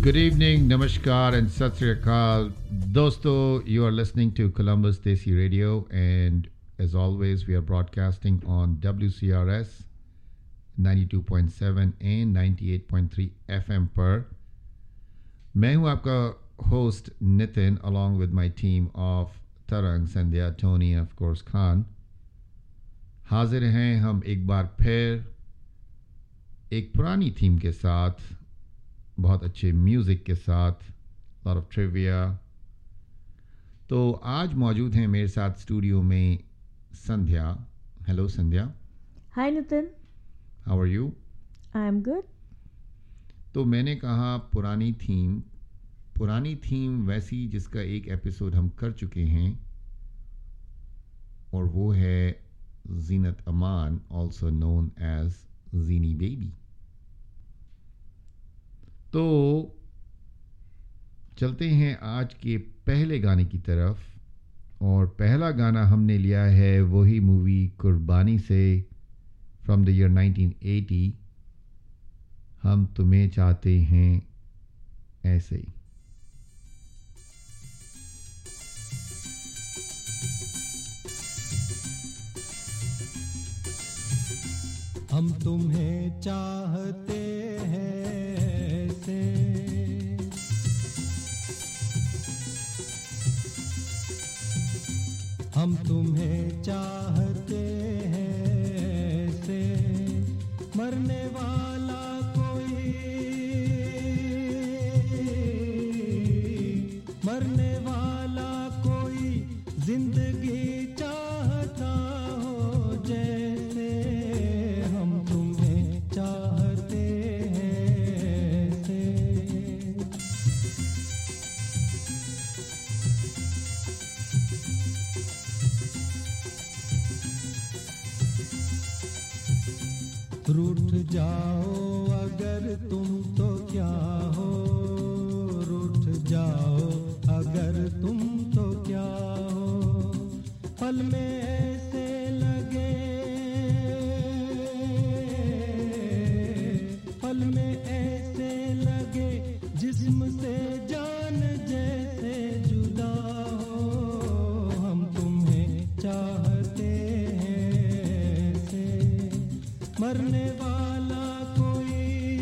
Good evening, namaskar, and sat sri akal. Dosto, you are listening to Columbus Desi Radio, and as always, we are broadcasting on WCRS 92.7 and 98.3 FM पर. मैं हूं आपका host Nitin, along with my team of Tarang, Sandhya, Tony, and of course Khan. हाजिर हैं हम एक बार फिर एक पुरानी थीम के साथ, बहुत अच्छे म्यूज़िक के साथ, लॉट ऑफ ट्रिविया. तो आज मौजूद हैं मेरे साथ स्टूडियो में Sandhya. Hello Sandhya. Hi Nitin. How are you? I am good. तो मैंने कहा पुरानी थीम वैसी जिसका एक एपिसोड हम कर चुके हैं, और वो है Zeenat Aman, also known as Zeenie baby. तो चलते हैं आज के पहले गाने की तरफ, और पहला गाना हमने लिया है वही मूवी कुर्बानी से, फ्रॉम द ईयर 1980. हम तुम्हें चाहते हैं ऐसे ही. हम तुम्हें चाहते हैं ऐसे, हम तुम्हें चाहते हैं ऐसे, मरने वाला कोई, मरने वाला कोई जिंदगी चाहता हो जैसे. हम तुम्हें चाहते हैं ऐसे. रूठ जाओ अगर तुम तो क्या हो, रूठ जाओ अगर तुम तो क्या हो, पल में ऐसे लगे, पल में ऐसे लगे जिस्म से जान जैसे जुदा हो. हम तुम्हें चाहते हैं ऐसे, मरने वाला कोई,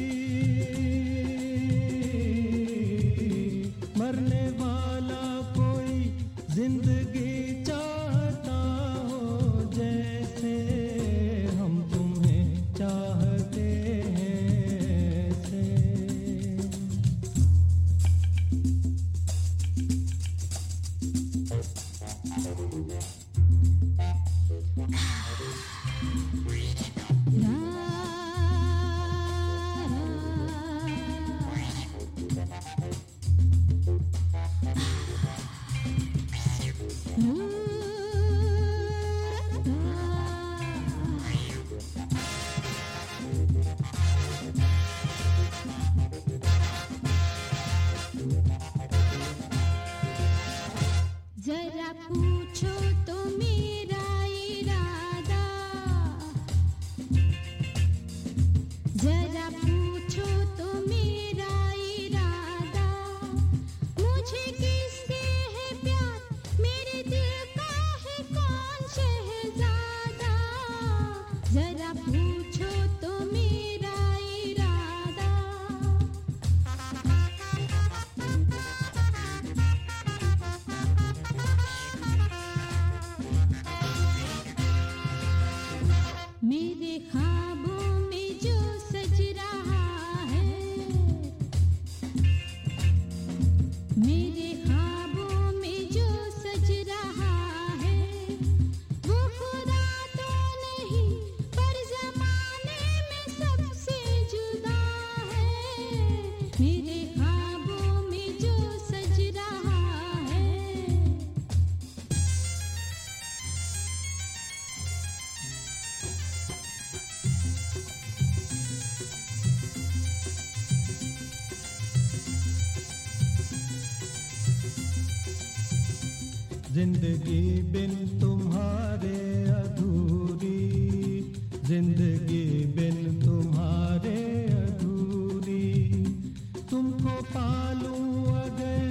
मरने वाला कोई जिंदगी चाहता हो जैसे. हम तुम्हें चाहते हैं ऐसे. जरा पूछो तो मेरा इरादा, जरा पूछो तो मेरा इरादा, मुझे किससे है प्यार, मेरे दिल का है कौन शहजादा. जरा पूछो तो मेरा इरादा. मेरे ख्वाबों में जो सज रहा है, मेरे ख्वाबों में जो सज रहा है, वो खुदा तो नहीं पर ज़माने में सबसे जुदा है. मेरे ख्वाबों में जो सज रहा है. जिंदगी बिन तुम्हारे अधूरी, जिंदगी बिन तुम्हारे अधूरी, तुमको पालूं अगर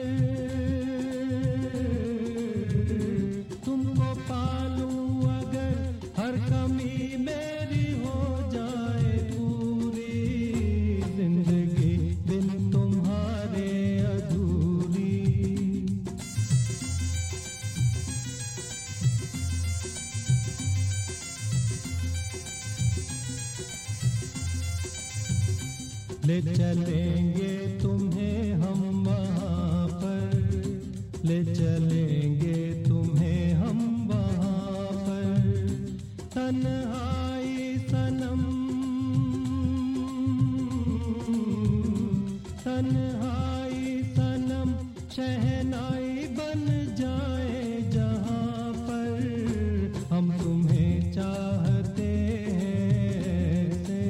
तुमको पालूं अगर हर कमी मेरी हो जाए पूरी जिंदगी बिन तुम्हारे अधूरी ले चलेंगे तुम्हें हम वहाँ पर ले चलेंगे तुम्हें हम वहाँ पर तन्हाई सनम तन्हाई सनम शहनाई बन जाए जहाँ पर हम तुम्हें चाहते हैं ऐसे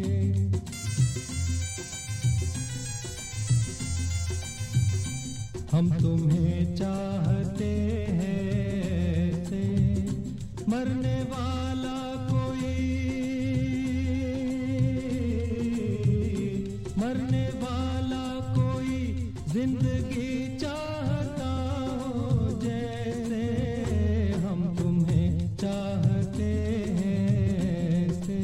हम तुम्हें चाहते हैं ऐसे मरने वाला कोई जिंदगी चाहता हो जैसे हम तुम्हें चाहते हैं ऐसे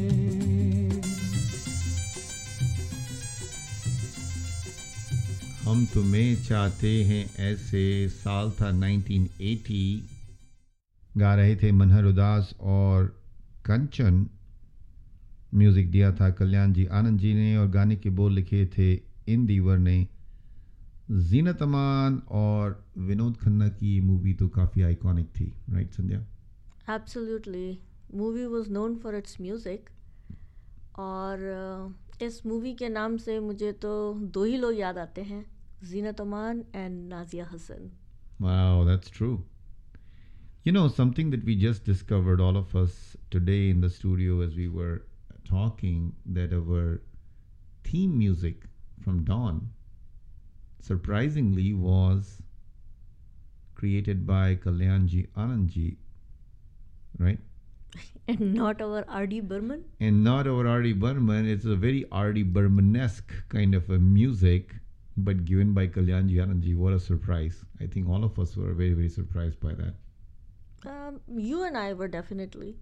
हम तुम्हें चाहते हैं ऐसे। साल था 1980। गा रहे थे मनहर उदास और कंचन। म्यूजिक दिया था कल्याण जी आनंद जी ने और गाने के बोल लिखे थे इंदिवर ने। जीनत अमान और विनोद खन्ना की ये मूवी तो काफ़ी आइकॉनिक थी, right Sandhya? Absolutely. Movie was known for its music. और इस मूवी के नाम से मुझे तो दो ही लोग याद आते हैं, Zeenat Aman and Nazia Hassan. Wow, that's true. You know, something that we just discovered, all of us today in the studio as we were talking, that our theme music from Dawn surprisingly was created by Kalyanji Anandji, right? And not our R.D. Burman. And not our R.D. Burman. It's a very R.D. Burman-esque kind of a music, but given by Kalyanji Anandji. What a surprise. I think all of us were very, very surprised by that. You and I were definitely.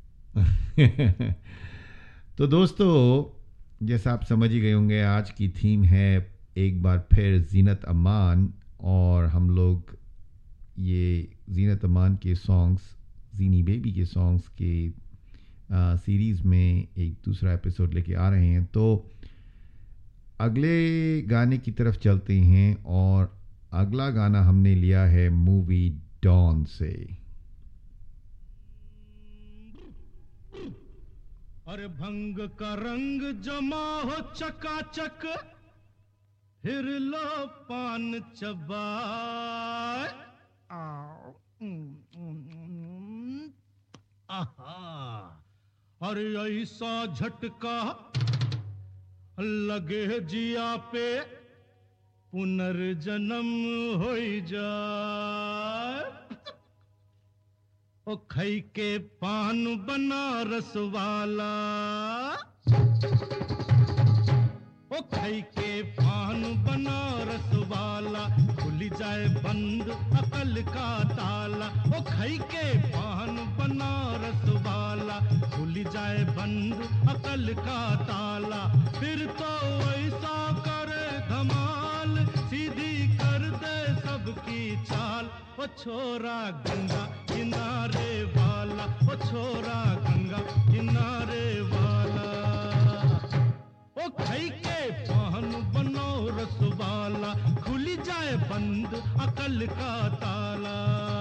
तो दोस्तों, जैसा आप समझ ही गए होंगे, आज की theme है एक बार फिर जीनत अमान, और हम लोग ये जीनत अमान के सॉन्ग्स, जीनी बेबी के सॉन्ग्स के सीरीज़ में एक दूसरा एपिसोड लेके आ रहे हैं। तो अगले गाने की तरफ चलते हैं, और अगला गाना हमने लिया है मूवी डॉन से। अरे भंग का रंग जमा हो चकाचक, फिर लो पान चबाए। आहा, अरे ऐसा झटका लगे जिया पे, पुनर्जन्म हो जाए। ओ खई के पान बनारस वाला, ओ खई के पान बनारस वाला, खुल जाए बंद अकल का ताला। ओ खई के पान बनारस वाला, खुल जाए बंद अकल का ताला। फिर तो ऐसा करे धमाल, सीधी कर दे सबकी चाल। ओ छोरा गंगा किनारे वाला, ओ छोरा गंगा किनारे वाला। ओ खई के पान बनो रस वाला, खुली जाए बंद अकल का ताला।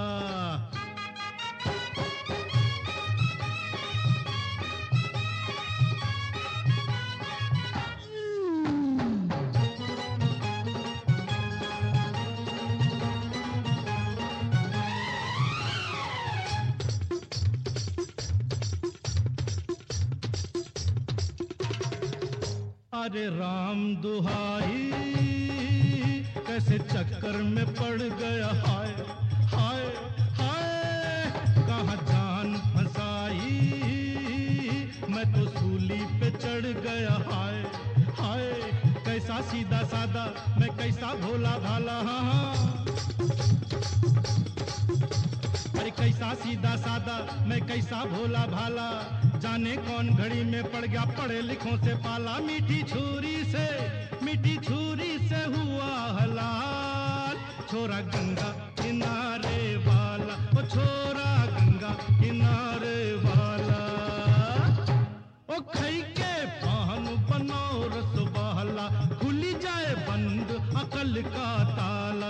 अरे राम दुहाई, कैसे चक्कर में पड़ गया, हाय हाय हाय। कहाँ जान फंसाई, मैं तो सूली पे चढ़ गया, हाय हाय। कैसा सीधा सादा मैं कैसा भोला भाला हाँ हाँ अरे कैसा सीधा सादा मैं कैसा भोला भाला जाने कौन घड़ी में पड़ गया पढ़े लिखों से पाला मीठी छुरी से हुआ हलाल छोरा गंगा किनारे वाला ओ छोरा गंगा किनारे वाला ओ खई के पान बनाओ रसवाला खुली जाए बंद अकल का ताला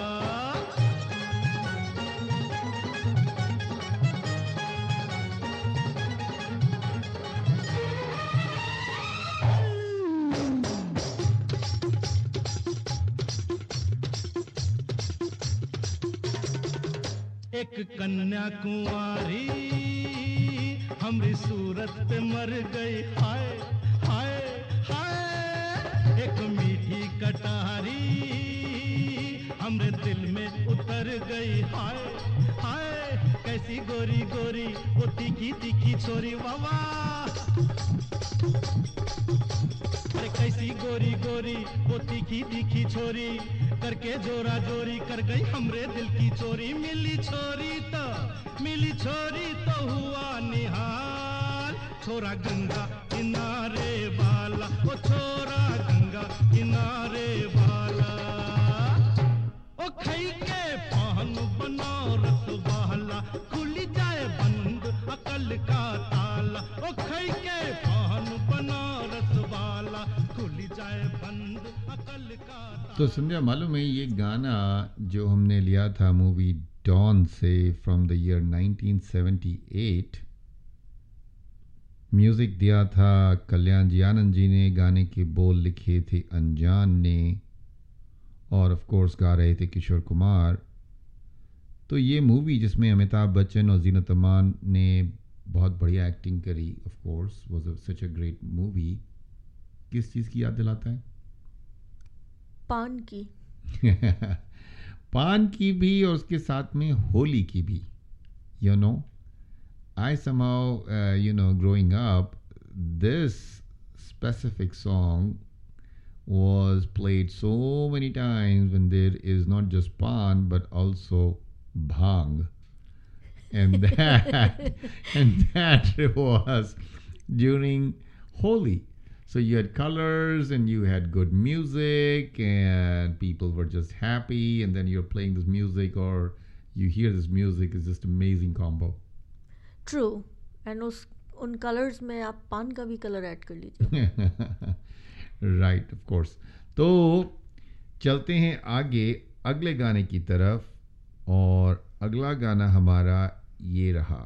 एक कन्या कुंवारी हमरी सूरत पे मर गई हाय हाय हाय एक मीठी कटारी हमरे दिल में उतर गई हाय हाय कैसी गोरी गोरी वो तीखी तीखी छोरी वावा अरे कैसी गोरी गोरी वो तीखी तीखी छोरी करके जोरा जोरी कर गई हमरे दिल की चोरी मिली छोरी तो हुआ निहाल छोरा गंगा किनारे वाला ओ छोरा गंगा किनारे वाला ओ खई के पान बनाओ रसवाला खुली जाए बंद अकल का ताला ओ खई के पान बनाओ रसवाला खुली जाए बंद अकल का ताला। तो संध्या मालूम है ये गाना जो हमने लिया था मूवी डॉन से फ्रॉम द ईयर 1978 म्यूज़िक दिया था कल्याण जी आनंद जी ने गाने के बोल लिखे थे अनजान ने और ऑफ कोर्स गा रहे थे किशोर कुमार। तो ये मूवी जिसमें अमिताभ बच्चन और जीनत अमान ने बहुत बढ़िया एक्टिंग करी of course was such a great movie किस चीज़ की याद दिलाता है? पान की पान की भी और उसके साथ में होली की भी you know I somehow growing up this specific song was played so many times when there is not just pan but also bhang and that was during Holi. So you had colors and you had good music and people were just happy and then you're playing this music or you hear this music. It's just amazing combo. True and उन colours में आप पान का भी colour add कर लीजिए right of course. तो चलते हैं आगे अगले गाने की तरफ और अगला गाना हमारा ये रहा।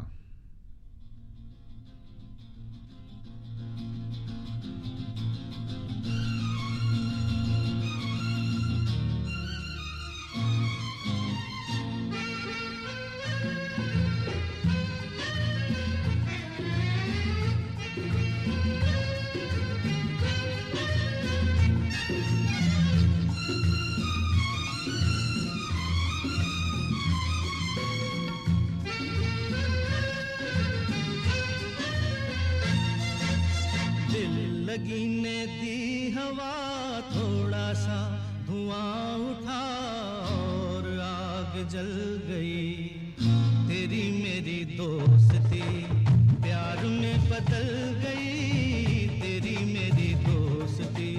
लगी ने दी हवा थोड़ा सा धुआं उठा और आग जल गई तेरी मेरी दोस्ती प्यार में बदल गई तेरी मेरी दोस्ती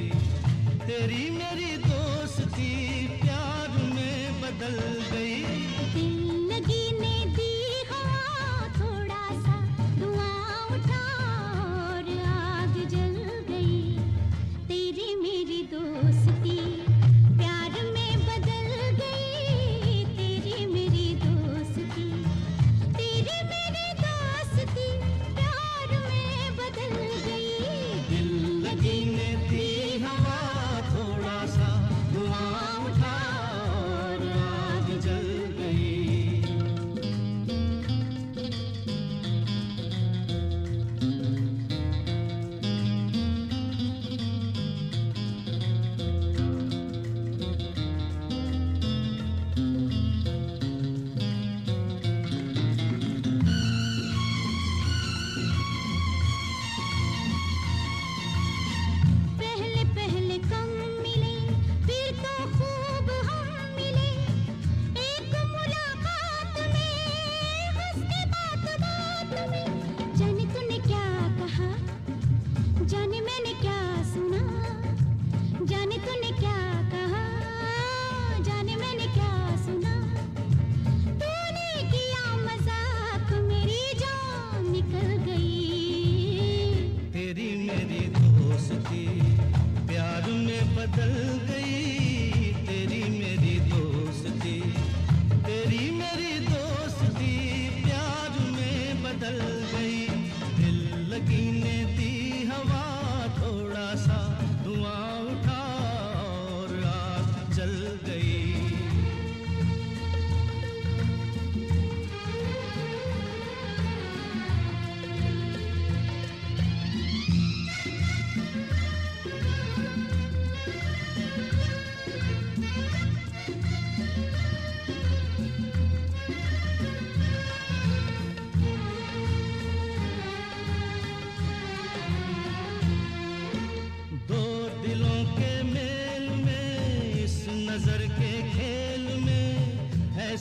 प्यार में बदल गई बदल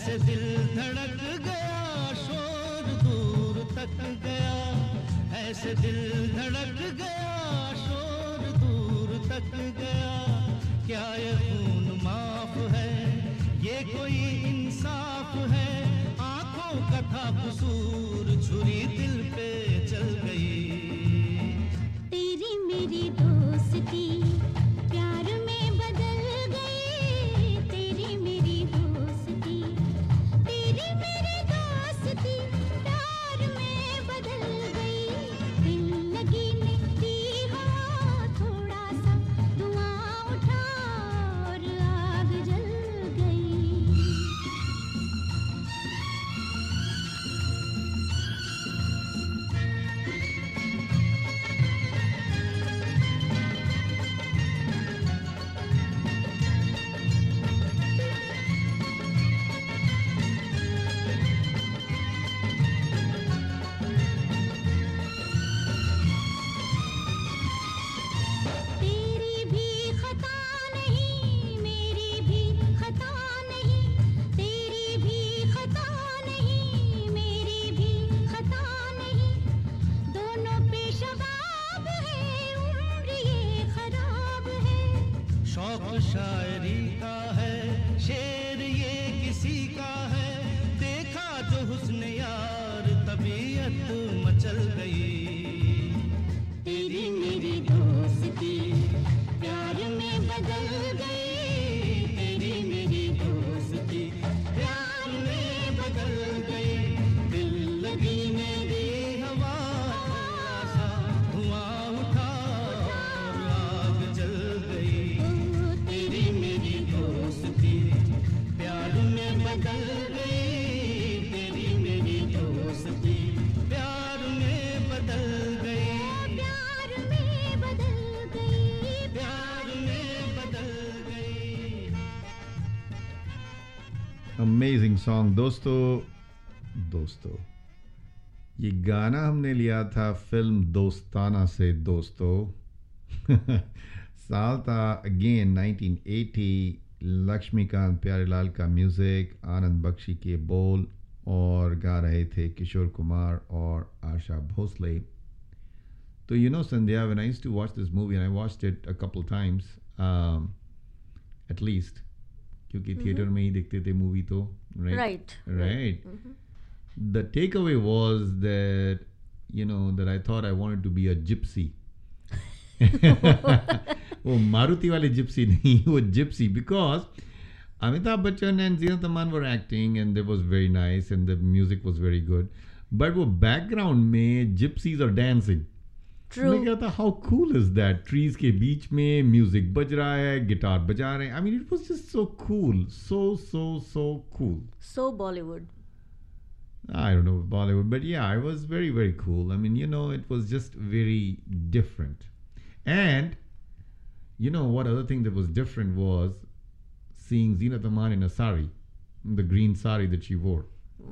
ऐसे दिल धड़क गया शोर दूर तक गया ऐसे दिल धड़क गया शोर दूर तक गया क्या ये खून माफ है ये कोई इंसाफ है आंखों का था कसूर छुरी दिल पे चल गई तेरी मेरी दोस्ती प्यार में बदल गई तेरी मेरी दोस्ती प्यार में बदल गई दिल लगी ने दी हवा थोड़ा सा धुआं उठा और आग जल गई तेरी भी खता नहीं मेरी भी खता नहीं तेरी भी खता नहीं मेरी भी खता नहीं दोनों पे शबाब है उम्र ये खराब है शौक शायरी का है शेर ये किसी का है देखा जो हुस्न यार तबीयत मचल गई तेरी मेरी दोस्ती प्यार में बदल गई तेरी मेरी दोस्ती प्यार में बदल गई दिल लगी मेरी हवा सा धुआं उठा और आग जल गई तेरी मेरी दोस्ती प्यार में बदल गई तेरी मेरी दोस्ती प्यार में बदल गई प्यार में बदल गई प्यार में बदल गई अमेजिंग सॉन्ग दोस्तों ये गाना हमने लिया था फिल्म दोस्ताना से दोस्तों साल था अगेन 1980 लक्ष्मीकांत प्यारेलाल का म्यूजिक आनंद बख्शी के बोल और गा रहे थे किशोर कुमार और आशा भोसले तो you know Sandhya when I used to watch this movie and I watched it a couple times at least क्योंकि थिएटर में ही देखते थे मूवी तो Right. right. The takeaway was that that I thought I wanted to be a gypsy वो मारुति वाले gypsy नहीं वो gypsy because Amitabh Bachchan and Zeenat Aman were acting and it was very nice and the music was very good but वो background में gypsies are dancing True. मैं क्या था how cool is that trees के बीच में music बज रहा है गिटार बजा रहे हैं I mean it was just so cool so cool So Bollywood. I don't know Bollywood but yeah it was very very cool I mean it was just very different and what other thing that was different was seeing Zeenat Aman in a sari the green sari that she wore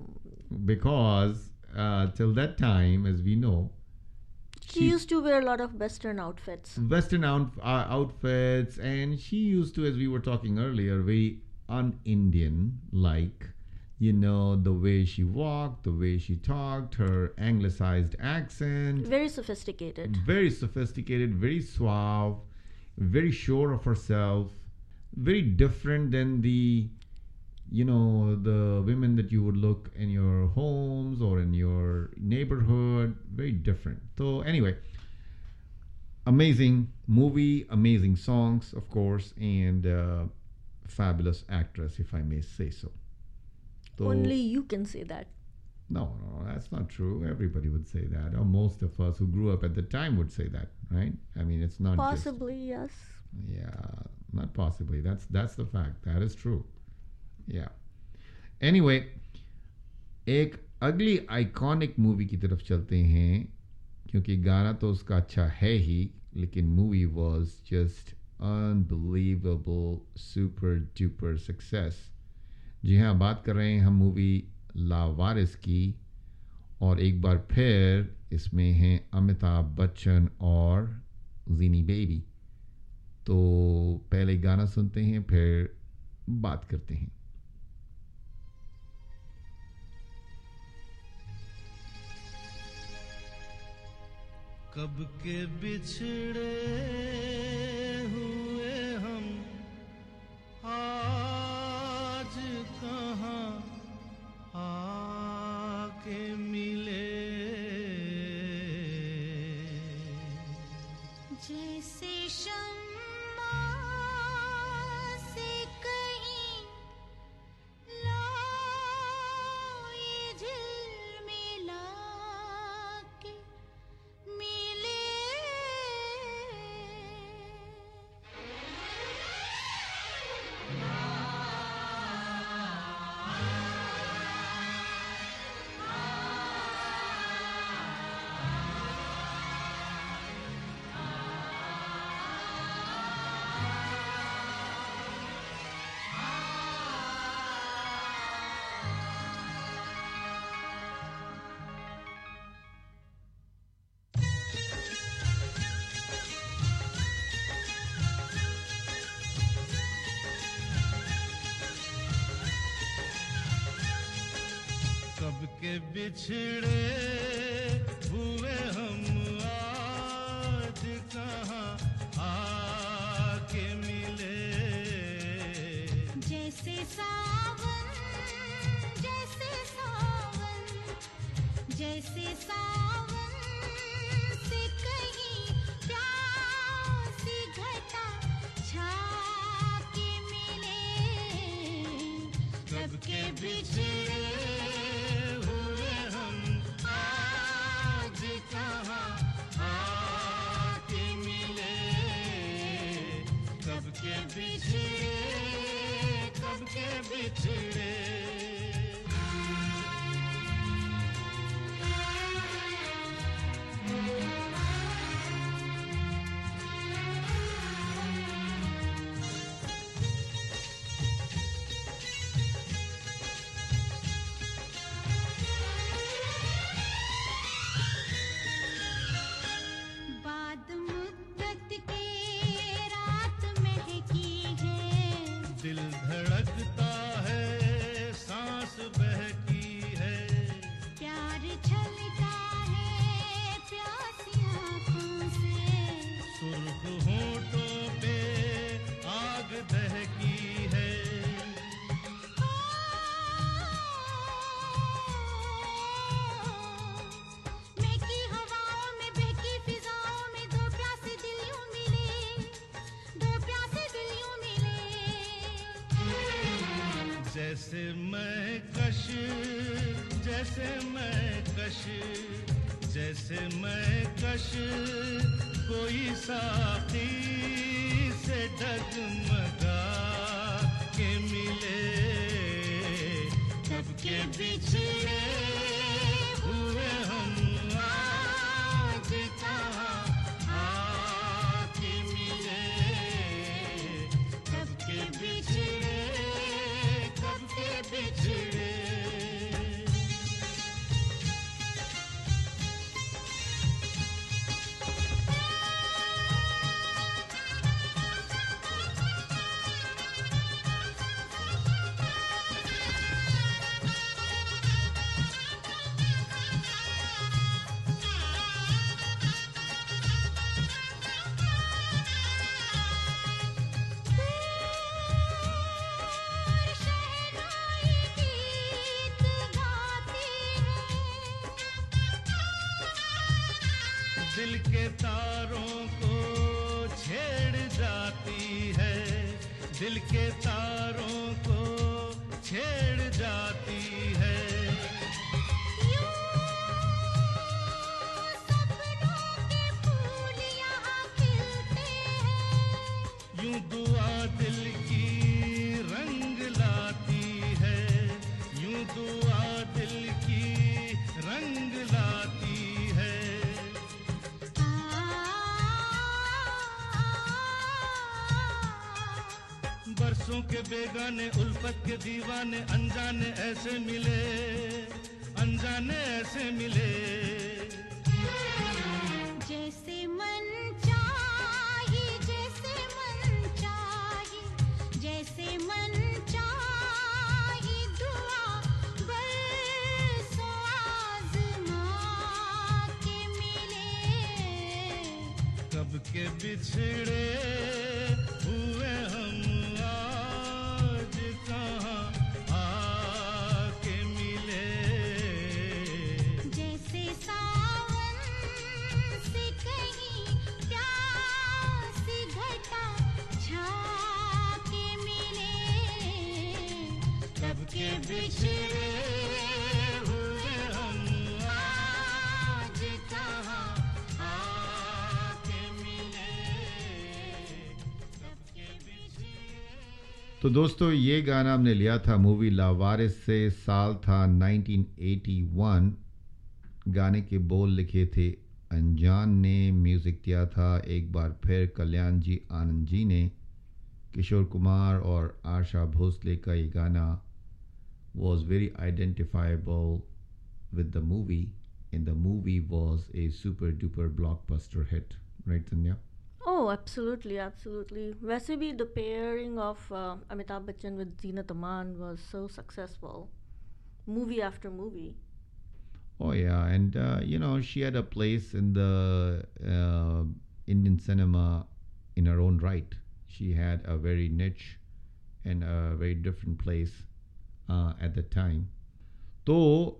because till that time as we know She used to wear a lot of Western outfits. Western outfits and she used to as we were talking earlier very un-Indian like the way she walked the way she talked her anglicized accent Very sophisticated. very suave very sure of herself very different than the the women that you would look in your homes or in your neighborhood very different so anyway amazing movie amazing songs of course and fabulous actress if I may say so Only you can say that. no that's not true everybody would say that or most of us who grew up at the time would say that right I mean it's not Possibly, yes. just, yeah not possibly that's the fact that is true yeah anyway एक अगली iconic movie की तरफ चलते हैं क्योंकि गाना तो उसका अच्छा है ही लेकिन movie was just unbelievable super duper success जी हाँ बात कर रहे हैं हम मूवी लावारिस की और एक बार फिर इसमें हैं अमिताभ बच्चन और जीनी बेबी तो पहले गाना सुनते हैं फिर बात करते हैं कब के बिछड़े हुए हम आज कहाँ आके मिले। जैसे शम्मा से कहीं लाए झिलमिला के मिले। कब के बिछड़े हुए हम आज कहाँ आके मिले। जैसे सावन जैसे सावन जैसे सावन से कहीं प्यासी घटा छा के मिले। कब के बिछड़े हुए हम आज कहाँ आके मिले। कब के बिछड़े कब के बिछड़े। बाद मुद्दत के रात महकी है। दिल धड़कता है सांस बहकी है। प्यार छलका है प्यासी आँखों से। सुर्ख होठों पे आग दहकी है। महकी हवाओं में बहकी फिजाओं में दो प्यासे दिल यूं मिले। दो प्यासे दिल यूं मिले। जैसे मैं कश जैसे मैं कश जैसे मैं कश कोई साथी से डगमगा के मिले। कब के बिछड़े हुए हम आज कहाँ आके मिले। कब के बिछड़े कब के बिछड़े। शहनाई गीत गाती है। दिल के तारों को छेड़ जाती है। दिल के तारों को छेड़ जाती है। यूं सपनों के फूल यहाँ खिलते हैं। यूं दुआ दिल की रंग लाती है। यूं दुआ दिल की रंग लाती है। बरसों के बेगाने उल्फत के दीवाने अनजाने ऐसे मिले। अनजाने ऐसे मिले। जैसे मन चाही जैसे मन चाही जैसे मन चाही दुआ बरसों आज़मा के मिले। के बिछड़े हुए हम आज कहाँ आके मिले। जैसे सावन से कहीं प्यासी घटा छा के मिले। कब के बिछड़े हुए हम आज कहाँ आके मिले। कब के बिछड़े। तो दोस्तों ये गाना हमने लिया था मूवी लावारिस से। साल था 1981। गाने के बोल लिखे थे अनजान ने, म्यूज़िक दिया था एक बार फिर कल्याण जी आनंद जी ने। किशोर कुमार और आशा भोसले का ये गाना was very identifiable with the movie, and the movie was a super duper blockbuster hit, right Tanya? Oh, absolutely, absolutely. वैसे भी the pairing of Amitabh Bachchan with Zeenat Aman was so successful, movie after movie. Oh yeah, and you know, she had a place in the Indian cinema in her own right. She had a very niche and a very different place at the time. तो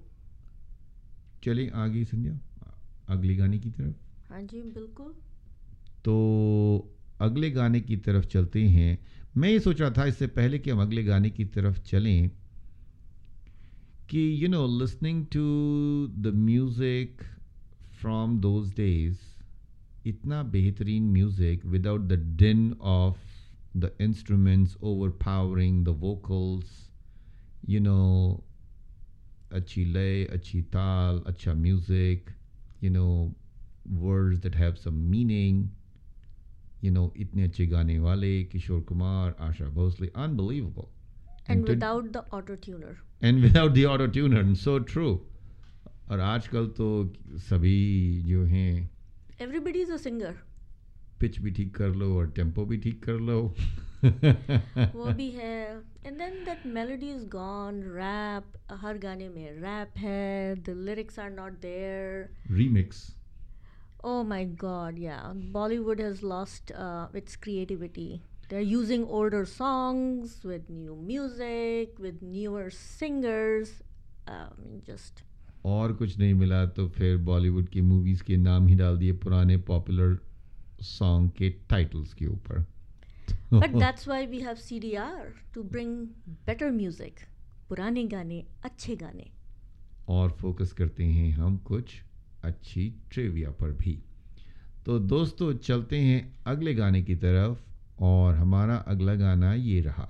चलें आगे संध्या अगले गाने की तरफ। हाँ जी बिल्कुल। तो अगले गाने की तरफ चलते हैं। मैं ये सोच रहा था इससे पहले कि हम अगले गाने की तरफ चलें कि you know, listening to the music from those days, इतना बेहतरीन music without the din of the instruments overpowering the vocals, you know, अच्छी लय, अच्छी ताल, अच्छा music, you know, words that have some meaning, you know, इतने अच्छे गाने वाले Kishore Kumar, Asha Bhosle, unbelievable. And without the auto-tuner. And without the auto-tuner, and so true. और आजकल तो सभी जो हैं Everybody is a singer. Pitch भी ठीक कर लो और टेम्पो भी ठीक कर लो। वो भी है। And then that melody is gone. Rap, हर गाने में rap है. The lyrics are not there. Remix. Oh my God, yeah. Bollywood has lost its creativity. They're using older songs with new music, with newer singers. Just. और कुछ नहीं मिला तो फिर बॉलीवुड की मूवीज़ के नाम ही डाल दिए पुराने पॉपुलर सॉन्ग के टाइटल्स के ऊपर। But that's why we have CDR to bring better music. पुराने गाने, अच्छे गाने। और फोकस करते हैं हम कुछ अच्छी ट्रिविया पर भी। तो दोस्तों चलते हैं अगले गाने की तरफ और हमारा अगला गाना ये रहा।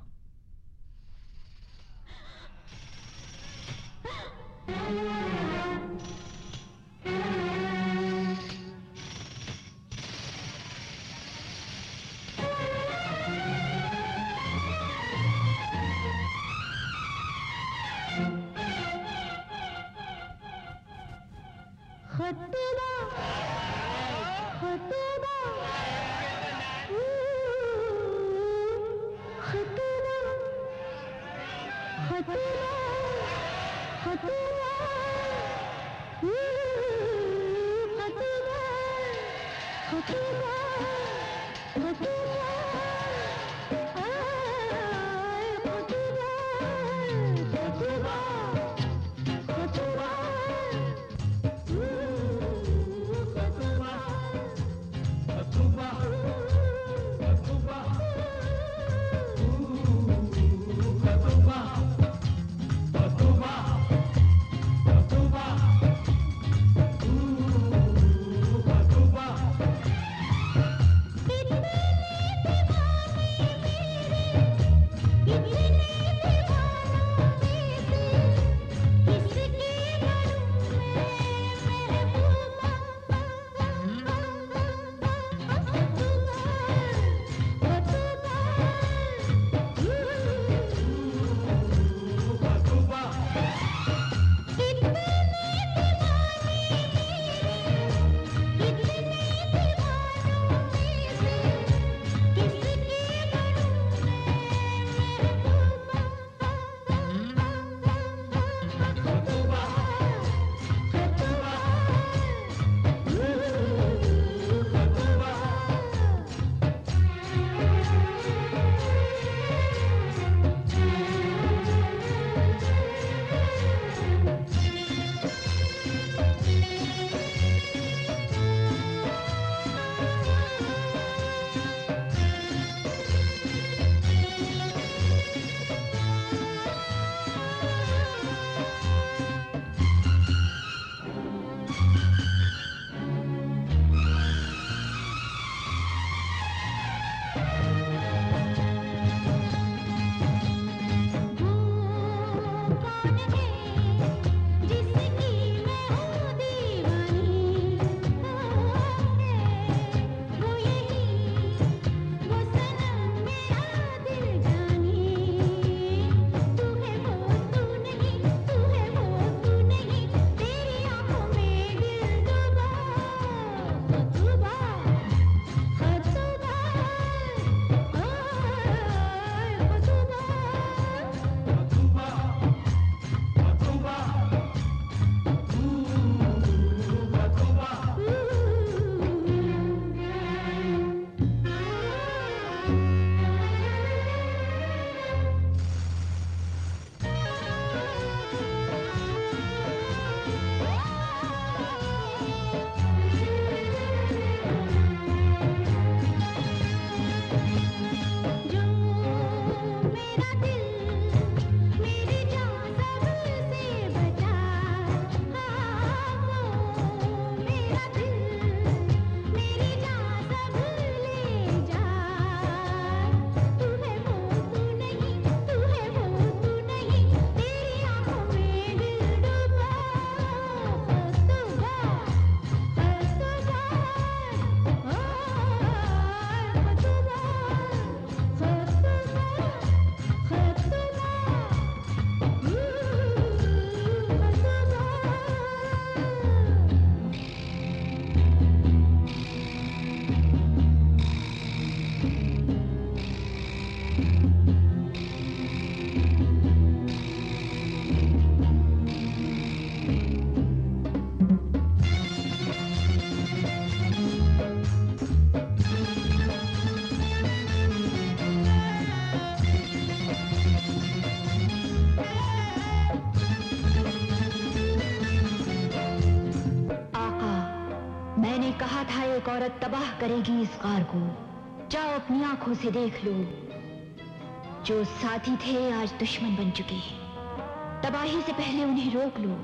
था एक औरत तबाह करेगी इस गार को, जाओ अपनी आंखों से देख लो। जो साथी थे आज दुश्मन बन चुके हैं, तबाही से पहले उन्हें रोक लो।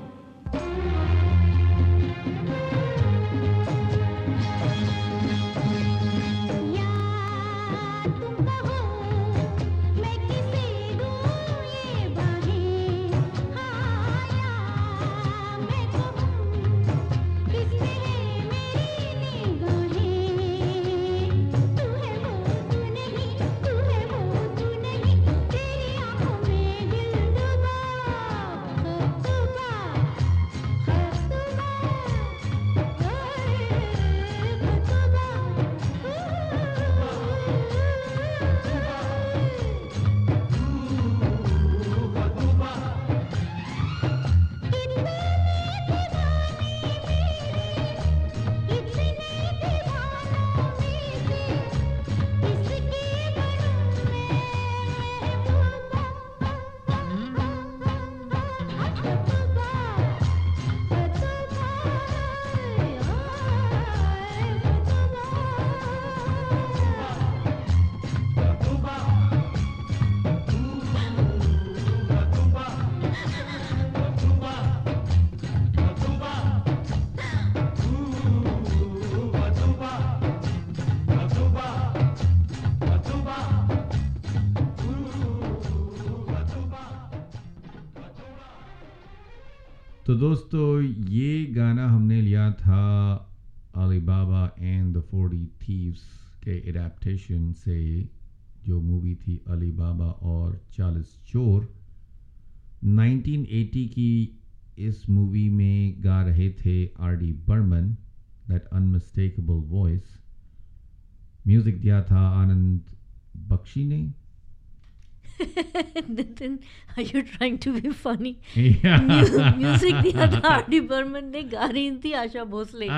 तो दोस्तों ये गाना हमने लिया था Ali Baba and the 40 thieves के एडेप्टेशन से, जो मूवी थी अली बाबा और 40 चोर। 1980 की इस मूवी में गा रहे थे R.D. Burman, that unmistakable voice. Music दिया था आनंद बख्शी ने। Nitin, are you trying to be funny? Yeah. Music दिया था R.D. बर्मन ने, गा रही थी Asha Bhosle.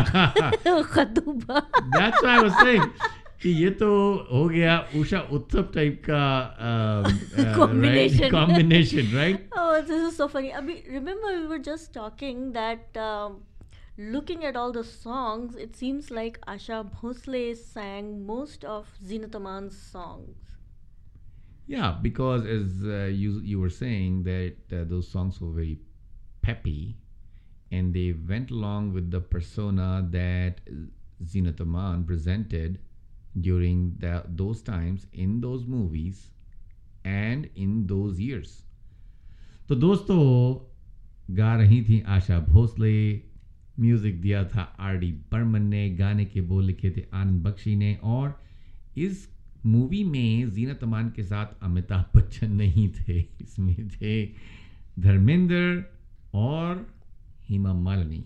खतूबा। That's why I was saying कि ये तो हो गया उषा उत्सव टाइप का Combination. combination, right? Oh, this is so funny. Abhi, remember we were just talking that looking at all the songs, it seems like Asha Bhosle sang most of Zinat Aman's songs. Yeah, because as you were saying that those songs were very peppy, and they went along with the persona that Zinat Aman presented during those times in those movies and in those years. तो दोस्तों गा रही थी Asha Bhosle, music दिया था R.D. Burman ने, गाने के बोल लिखे थे आनंद बख्शी ने, और इस मूवी में जीनत अमान के साथ अमिताभ बच्चन नहीं थे, इसमें थे धर्मेंद्र और हेमा मालिनी।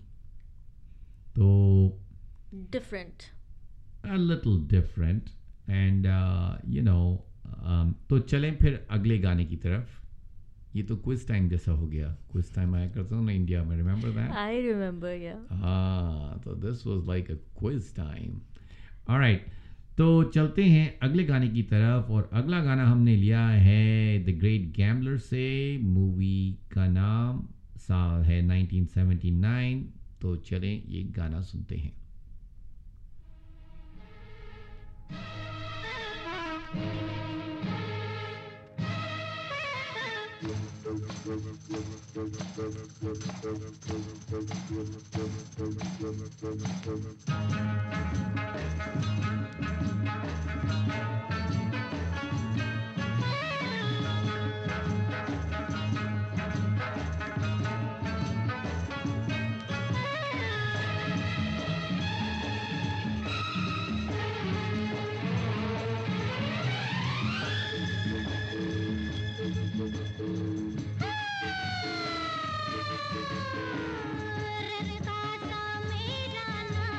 तो Different. a little different and you know तो चलें फिर अगले गाने की तरफ। ये तो क्विज टाइम जैसा हो गया, क्विज टाइम आया करता हूँ ना इंडिया में, remember that? I remember, yeah. हाँ, तो this was like a quiz time. Alright, तो चलते हैं अगले गाने की तरफ, और अगला गाना हमने लिया है द ग्रेट गैम्बलर से। मूवी का नाम, साल है 1979। तो चलें ये गाना सुनते हैं।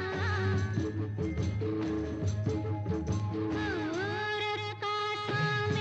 ररकासा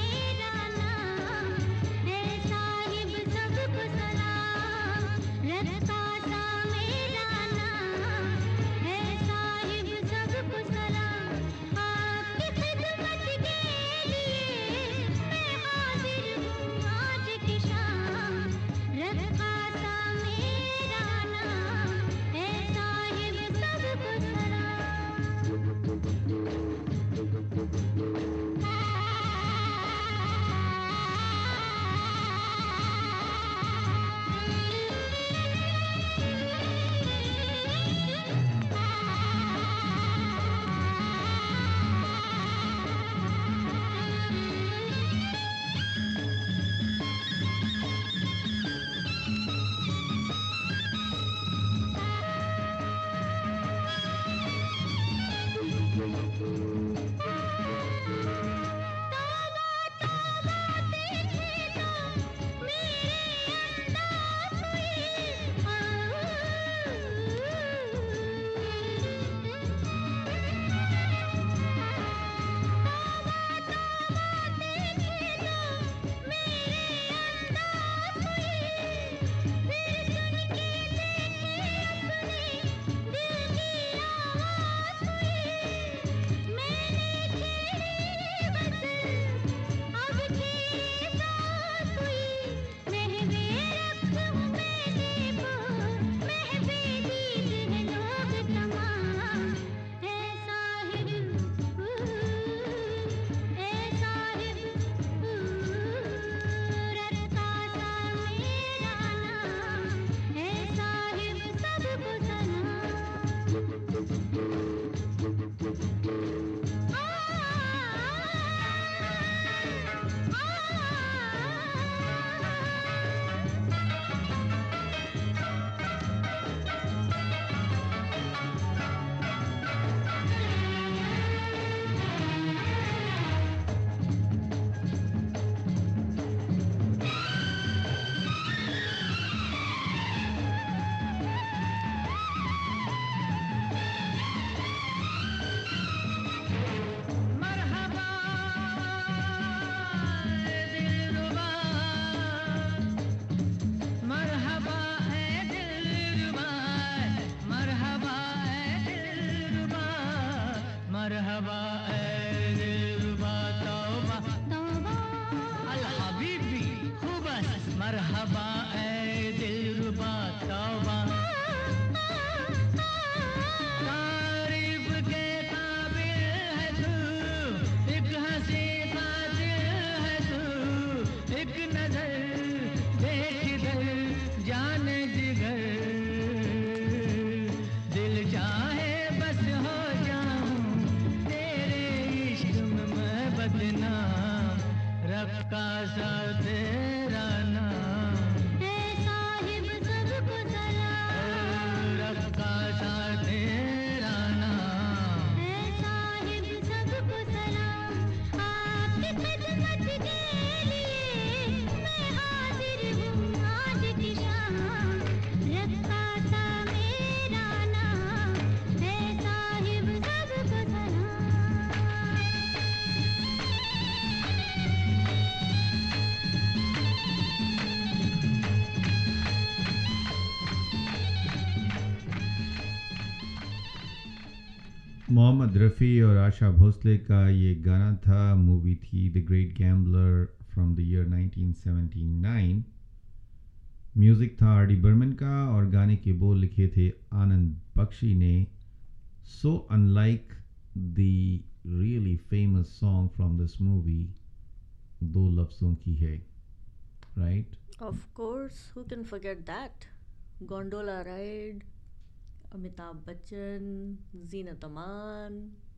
मोहम्मद रफ़ी और आशा भोसले का ये गाना था, मूवी थी the great gambler from the year 1979। Music था आर डी बर्मन का और गाने के बोल लिखे थे आनंद बख्शी ने। So unlike the really famous song from this movie, दो लफ्ज़ों की है, right? Of course, who can forget that? Gondola Ride, Amitabh Bachchan, Zeenat Aman.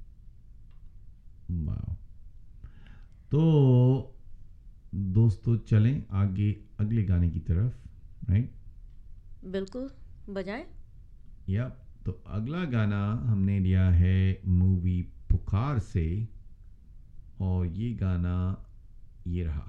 वाह। तो दोस्तों चलें आगे अगले गाने की तरफ, राइट? बिल्कुल, बजाएं। या तो अगला गाना हमने लिया है मूवी पुकार से, और ये गाना ये रहा।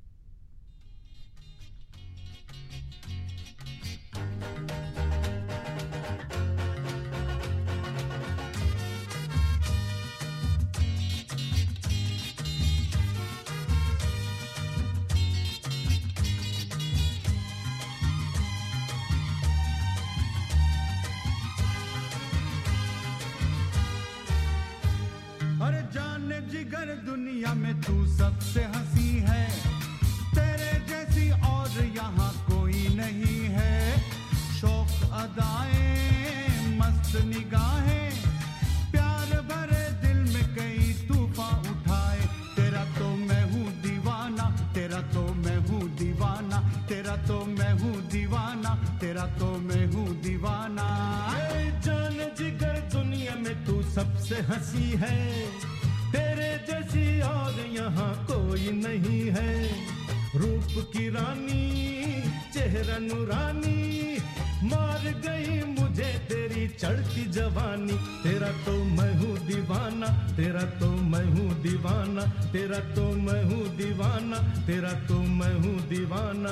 अरे जाने जिगर दुनिया में तू सबसे हंसी है, तेरे जैसी और यहाँ कोई नहीं है। शौक अदाएं मस्त निगाहें, प्यार भरे दिल में कई तूफान उठाए। तेरा तो मैं हूँ दीवाना, तेरा तो मैं हूँ दीवाना, तेरा तो मैं हूँ दीवाना, तेरा तो मैं हूँ दीवाना। जान जिगर दुनिया में तू सबसे हंसी है, तेरे जैसी और यहाँ कोई नहीं है। रूप की रानी चेहरा नूरानी, मार गई मुझे तेरी चढ़ती जवानी। तेरा तो मैं हूँ दीवाना, तेरा तो मैं हूँ दीवाना, तेरा तो मैं हूँ दीवाना, तेरा तो मैं हूँ दीवाना।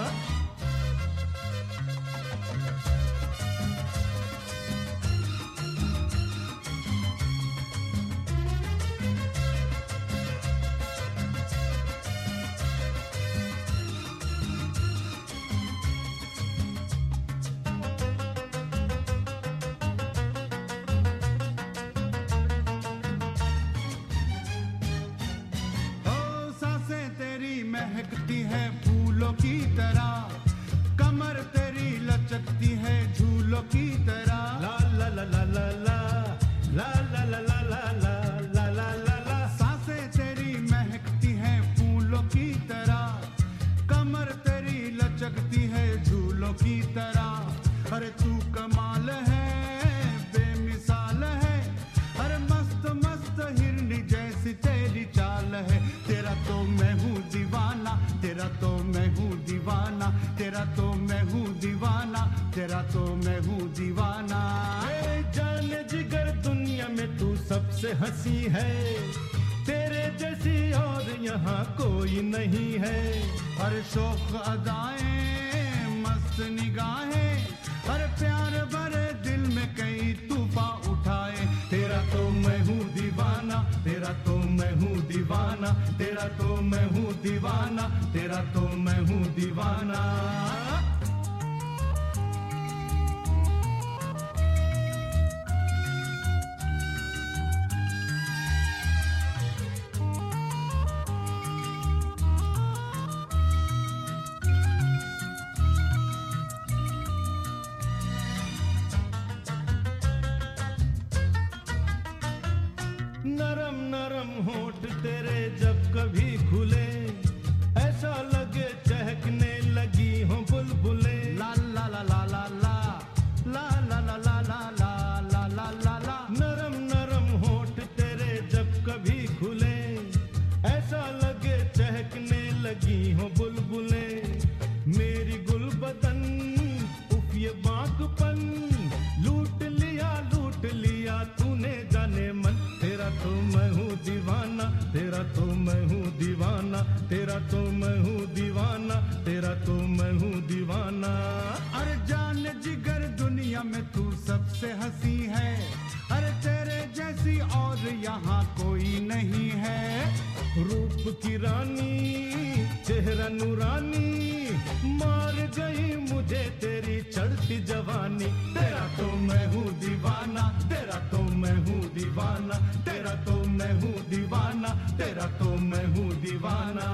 महकती है फूलों की तरह, कमर तेरी लचकती है झूलों की तरह। ला ला ला ला ला ला ला ला ला ला ला ला ला ला ला। सांसें तेरी महकती है फूलों की तरह, कमर तेरी लचकती है झूलों की तरह। अरे तू कमाल है बेमिसाल है, अरे मस्त मस्त हिरनी जैसी तेरी चाल है। तेरा तो मैं हूँ दीवाना, तेरा तो मैं हूँ दीवाना, तेरा तो मैं हूँ दीवाना, तेरा तो मैं हूँ दीवाना। जाने जिगर दुनिया में तू सबसे हंसी है, तेरे जैसी और यहाँ कोई नहीं है। अरे शौक अदाएं मस्त निगाहें, अरे प्यार भरे दिल में कई तूफान उठाए। तेरा तो मैं हूँ दीवाना, तेरा तो मैं हूँ दीवाना, तेरा तो मैं हूँ दीवाना, तेरा तो मैं हूँ दीवाना। नरम नरम होठ तेरे जब कभी खुले, ऐसा लगे चहकने लगी हो बुलबुले। ला ला ला ला ला ला ला ला ला ला ला ला ला ला ला। नरम नरम होठ तेरे जब कभी खुले, ऐसा लगे चहकने लगी हो बुलबुले। मेरी गुलबदन उफ ये बागपन, लूट लिया तूने जाने मन। तेरा तो मैं हूँ दीवाना, तेरा तो मैं हूँ दीवाना, तेरा तो मैं हूँ दीवाना, तेरा तो मैं हूँ दीवाना। अरे जान जिगर दुनिया में तू सबसे हंसी है, अरे तेरे जैसी और यहाँ कोई नहीं है। रूप की रानी चेहरा नूरानी, मार गई मुझे तेरी चढ़ती जवानी। तेरा तो मैं हूँ दीवाना, तेरा तो मैं हूँ दीवाना, तेरा तो मैं हूँ दीवाना, तेरा तो मैं हूँ दीवाना।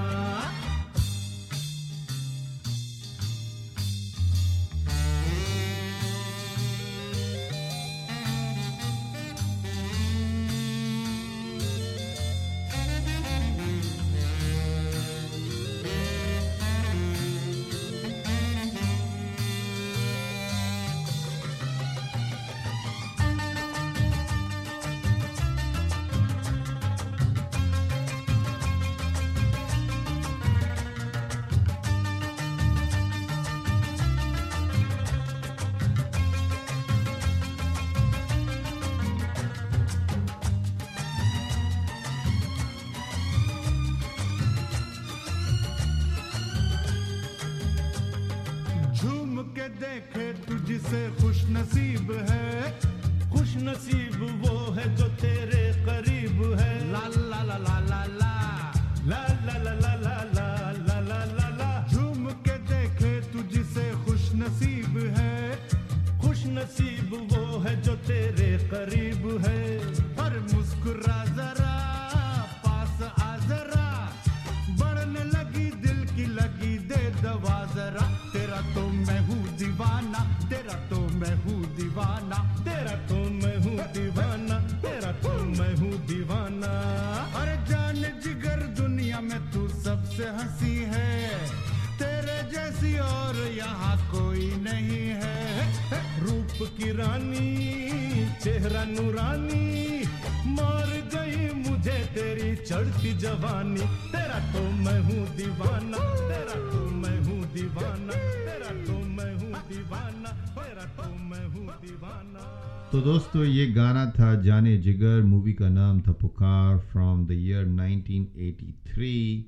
देखे तुझसे खुश नसीब है, खुश नसीब वो है जो तेरे करीब है। ला ला ला ला ला ला ला ला ला ला ला ला ला ला ला। झूम के देखे तुझसे खुश नसीब है, खुश नसीब वो है जो तेरे करीब है। पर मुस्कुरा जरा, पास आ जरा, बढ़ने लगी दिल की लगी दे दवा जरा। तेरा तो मैं हूँ दीवाना, तेरा तो मैं हूँ दीवाना, तेरा तो मैं हूँ दीवाना, तेरा तो मैं हूँ दीवाना। अरे जान जिगर दुनिया में तू सबसे हंसी है, तेरे जैसी और यहाँ कोई नहीं है। रूप की रानी, चेहरा नूरानी, मार गई मुझे तेरी चढ़ती जवानी। तेरा तो मैं हूँ दीवाना, तेरा तो मैं हूँ दीवाना, तेरा तो मैं हूँ दीवाना, तेरा तो मैं हूँ दीवाना। तो दोस्तों ये गाना था जाने जिगर, मूवी का नाम था पुकार, फ्रॉम द ईयर 1983,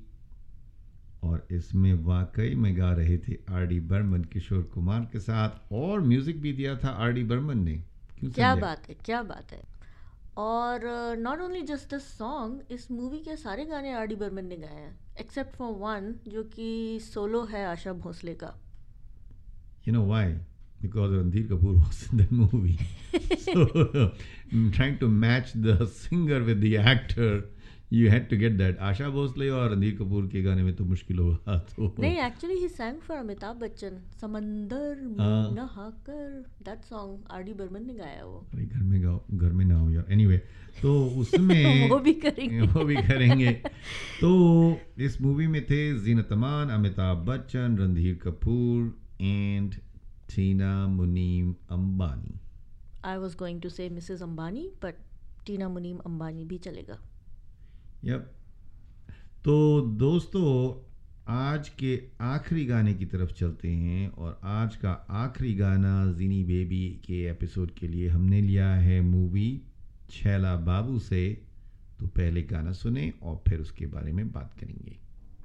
और इसमें वाकई में गा रहे थे आर.डी. बर्मन किशोर कुमार के साथ, और म्यूजिक भी दिया था आर.डी. बर्मन ने। क्यों क्या संजय? बात है, क्या बात है। और not only just the song, इस मूवी के सारे गाने आर.डी. बर्मन ने गाए हैं एक्सेप्ट फॉर वन जो कि सोलो है आशा भोसले का। You know why? Because Ranbir Kapoor was in that movie. So, trying to match the singer with the actor, you had to get that. Asha Bhosle और रणधीर कपूर के गाने में तो मुश्किल होगा। तो नहीं, एक्चुअली ही sang फॉर अमिताभ बच्चन, समंदर में नहाकर, दैट सॉन्ग आर.डी. बर्मन ने गाया वो। भाई घर में गाओ, घर में ना हो यार। एनीवे, तो उसमें वो भी करेंगे, वो भी करेंगे। तो इस मूवी में थे Zeenat Aman, Amitabh Bachchan, Randhir Kapoor and Tina Munim Ambani. I was going to say Mrs Ambani, but Tina Munim Ambani भी चलेगा। यप। तो दोस्तों आज के आखिरी गाने की तरफ चलते हैं, और आज का आखिरी गाना जीनी बेबी के एपिसोड के लिए हमने लिया है मूवी छैला बाबू से। तो पहले गाना सुने और फिर उसके बारे में बात करेंगे।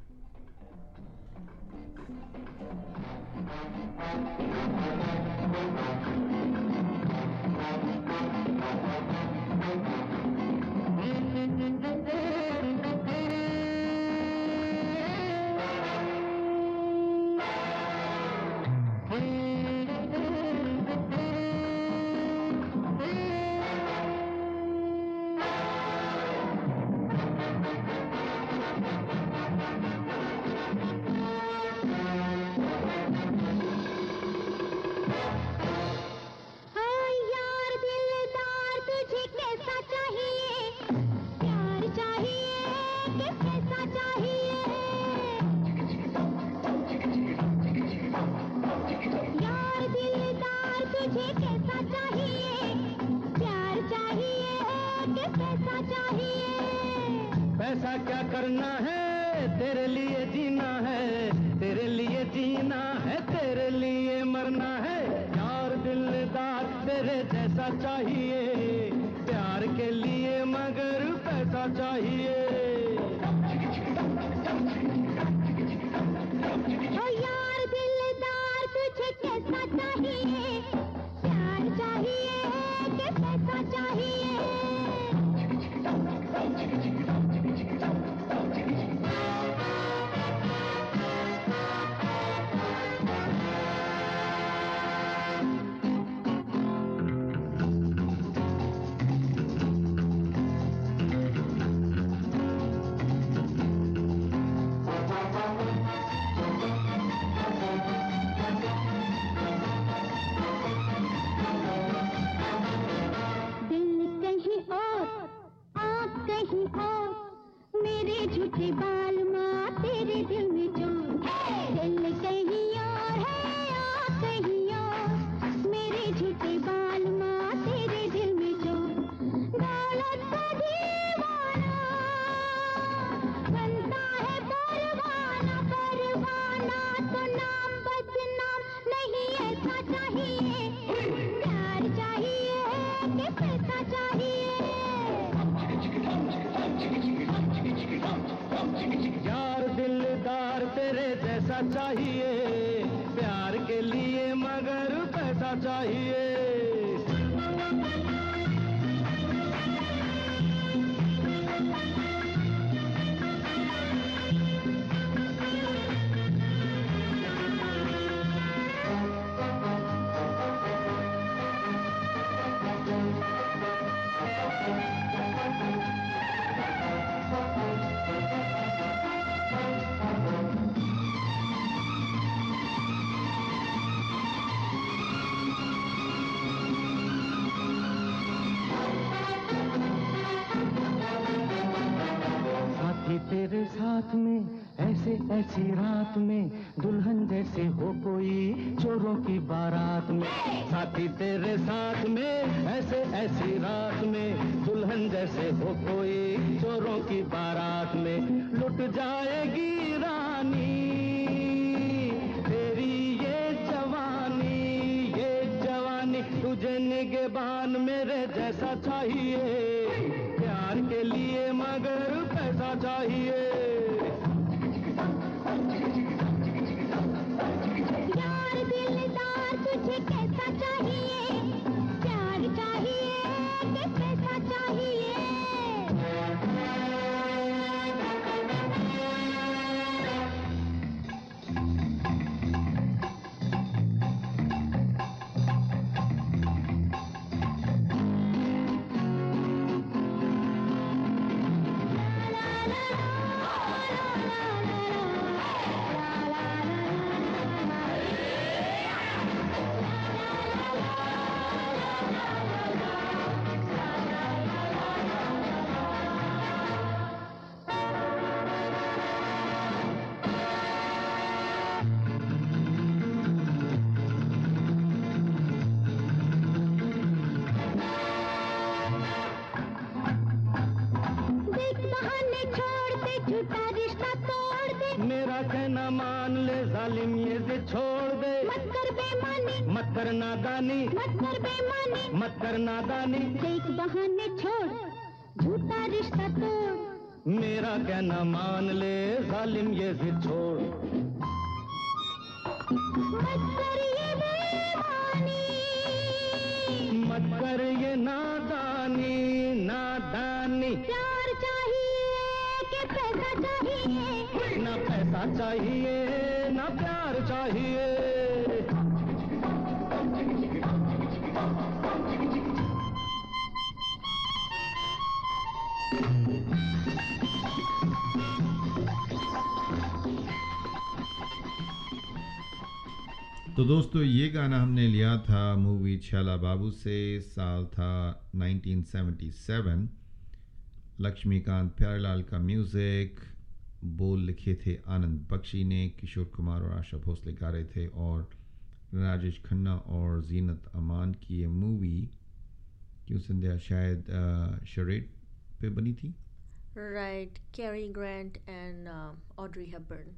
पैसा क्या करना है, तेरे लिए जीना है, तेरे लिए जीना है, तेरे लिए मरना है। यार दिलदार तेरे जैसा चाहिए, प्यार के लिए मगर पैसा चाहिए। ओ यार दिलदार तुझे कैसा चाहिए, प्यार चाहिए कि पैसा चाहिए। चाहिए साथी तेरे साथ में ऐसे ऐसी रात में दुल्हन जैसे हो कोई चोरों की बारात में साथी तेरे साथ में ऐसे ऐसी रात में दुल्हन जैसे हो कोई चोरों की बारात में लुट जाएगी रानी तेरी ये जवानी तुझे निगहबान मेरे जैसा चाहिए प्यार के लिए मगर पैसा चाहिए यार दिलदार तुझे कैसा चाहिए प्यार चाहिए कि पैसा चाहिए देख बहाने छोड़ दे झूठा रिश्ता तोड़ दे मेरा कहना मान ले जालिम ये जिद छोड़ दे मत कर बेमानी मत कर नादानी मत कर बेमानी मत कर नादानी देख बहाने छोड़ झूठा रिश्ता तोड़ मेरा कहना मान ले जालिम ये जिद छोड़ मत कर ये बेमानी मत कर ये नादानी नादानी प्यार चाहिए कि पैसा चाहिए ना पैसा चाहिए ना प्यार चाहिए तो दोस्तों ये गाना हमने लिया था मूवी छैला बाबू से साल था 1977 लक्ष्मीकांत प्यारेलाल का म्यूज़िक बोल लिखे थे आनंद बख्शी ने किशोर कुमार और आशा भोसले गा रहे थे और राजेश खन्ना और जीनत अमान की ये मूवी क्यों संध्या शायद शरेड पे बनी थी right Cary Grant and Audrey Hepburn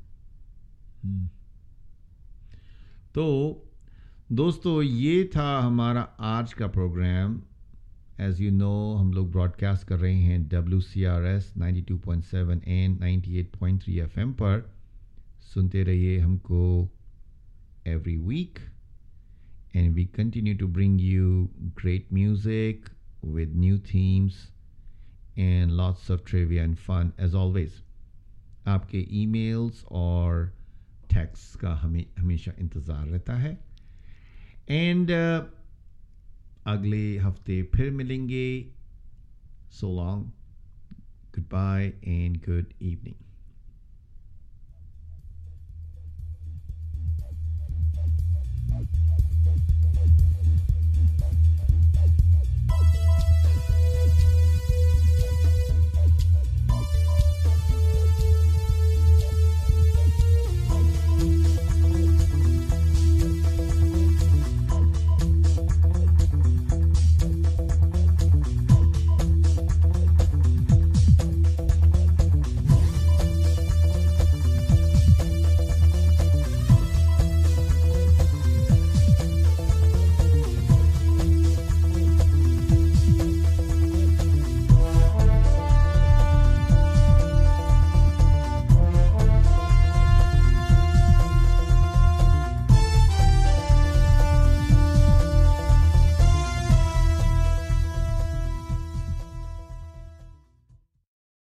तो दोस्तों ये था हमारा आज का प्रोग्राम एज़ यू नो हम लोग ब्रॉडकास्ट कर रहे हैं WCRS 92.7 एंड 98.3 FM पर सुनते रहिए हमको every week and we continue to bring you great music with new themes and lots of trivia and fun as always आपके emails और टेक्स्ट का हमें हमेशा इंतज़ार रहता है एंड अगले हफ्ते फिर मिलेंगे so long goodbye and good evening